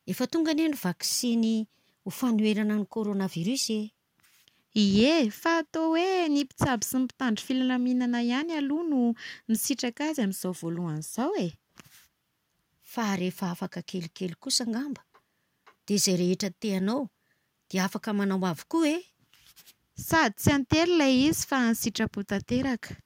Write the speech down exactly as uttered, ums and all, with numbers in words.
Efa tonga anie ny vaksiny ho fanoherana ny coronavirus e. Ie, fa atao hoe ny mpitsabo sy ny mpitandro filaminana ihany aloha no misitraka azy amin'izao voalohan'izao e. Fa rehefa afaka kelikely kosa ngamba, dia izay rehetra te-hanao dia afaka manao avokoa e. Sady tsy antely ilay izy fa ny sitrapo tanteraka.